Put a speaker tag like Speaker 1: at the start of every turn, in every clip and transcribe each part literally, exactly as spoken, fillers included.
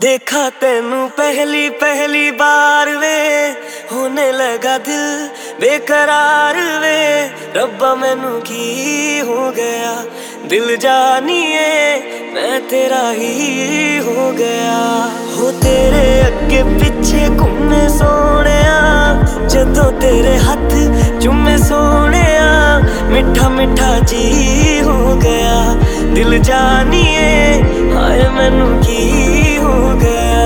Speaker 1: देखा तेनू पहली पहली बार वे, होने लगा दिल बेकरार वे। रब्बा मैनू की हो गया, दिल जानिए मैं तेरा ही हो गया। हो तेरे अगे पिछे घूमे सोहणिया, जदों तेरे हथ चूमे सोहणिया, मिठा मिठा जी हो गया। दिल जानिए हाय मैनू की हो गया।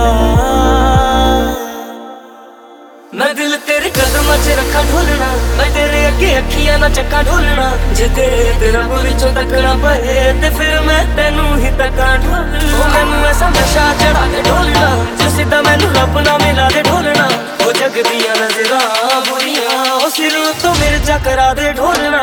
Speaker 1: मैं दिल तेरे कदम च रखा ढोलना, मैं तेरे अगे अखियां ना चक्का ढोलना। जे तेरे तेरा बुरी चो तकना पए ते फिर मैं तेनू ही तका ढोलना। ओ मैनू ऐसा नशा चढ़ा दे ढोलना, जो सीधा मैनू रब ना मिला दे ढोलना। ओ जग दियां नज़रां बुरियां, ओ सिर तो मिर्जा करा दे ढोलना।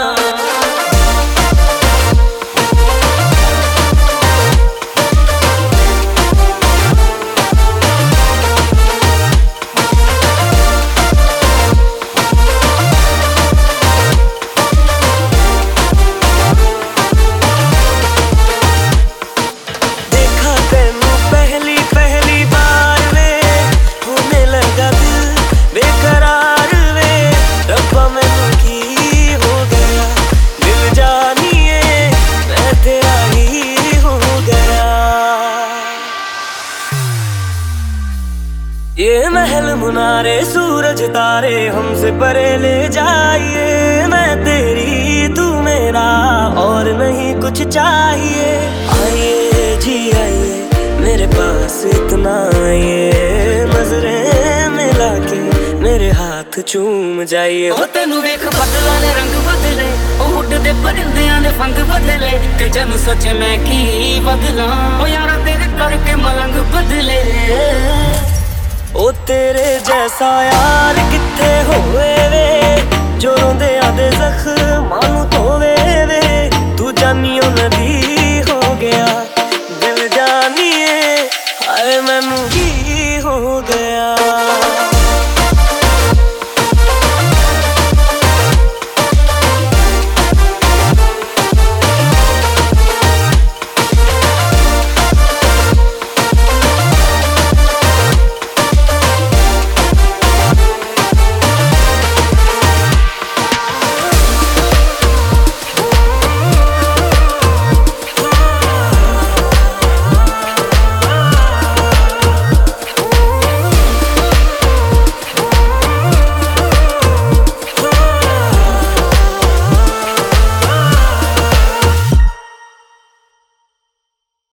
Speaker 1: ये महल मुनारे सूरज तारे हमसे परे ले जाइए। मैं तेरी तू मेरा और नहीं कुछ चाहिए। आइए जी आइए मेरे पास इतना आइए, नजरें मिला के मेरे हाथ चूम जाइए। ओ तेनू वेख बदला ने रंग बदले, ओ उड़दे परिंदियां ने फंग बदले। ते जन सोचे मैं की बदला, ओ यारा तेरे करके मलंग बदले। ओ तेरे जैसा यार किथे होवे वे, जो रोंदे आदे जख्मां नू धोवे वे।